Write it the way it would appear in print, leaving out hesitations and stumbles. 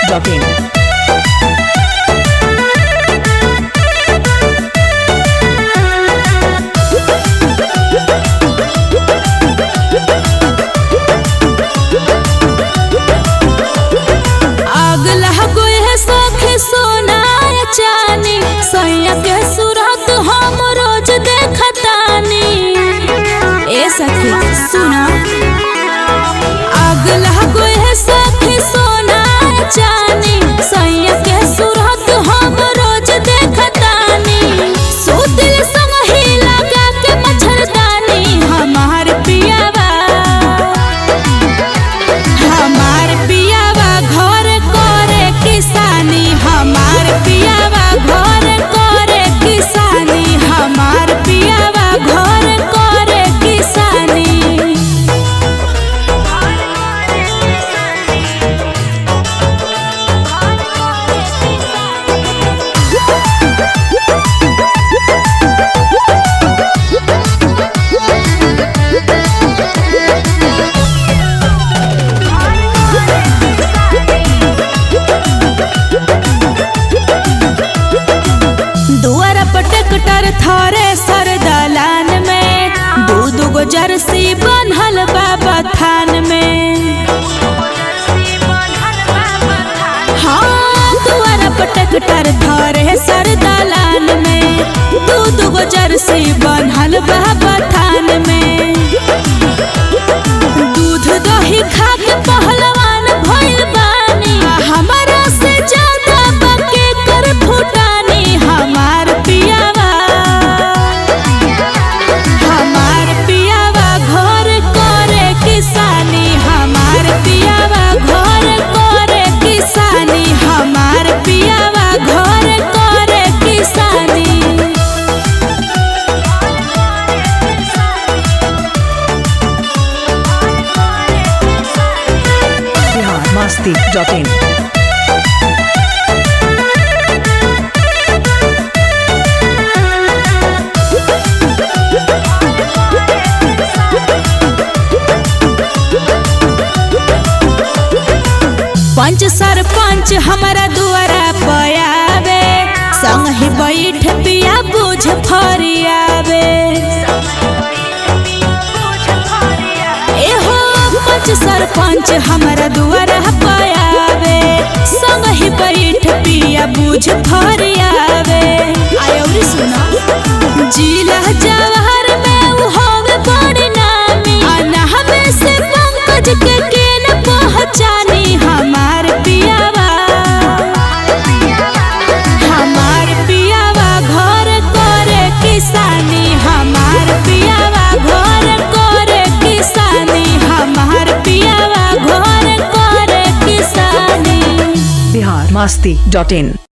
biharmasti.in सखी सुना आग लगो है सखी सोना चानी सैया के सूरत हम रोज देखतानी सुतिल संग ही लगा के मच्छरदानी हमार पियावा घर करे किसानी हमार पियावा घर करे किसानी हमार पियावा घर करे किसानी ट्रैक्टर थरे सर दलान में दू गो जर्सी बनल बाबा थान में हाँ दुआरा पर ट्रैक्टर थरे सर दलान में दू गो जर्सी बनल बाबा थान में दूध दही खा के पहलवान भइल बानी हमारा से ज्यादा बके कर फुटानी हमार पियावा घर करे किसानी हमार पियावा घर करे किसानी हमार पियावा घर करे किसानी biharmasti.in पंच सरपंच हमारा दुआरा पयावे संग ही बैठ पिया बुझ फरियावे एहो पंच सरपंच हमारा दुआरा पयावे संग ही बैठ पिया बुझ फरियावे आयोरी सुना जिला जवाहर में वो होवे बड़ी नामी अनहबे से पंकज के न पहचानी हमार पियावा घर करे किसानी हमार पियावा घर करे किसानी हमार पियावा घर करे किसानी biharmasti.in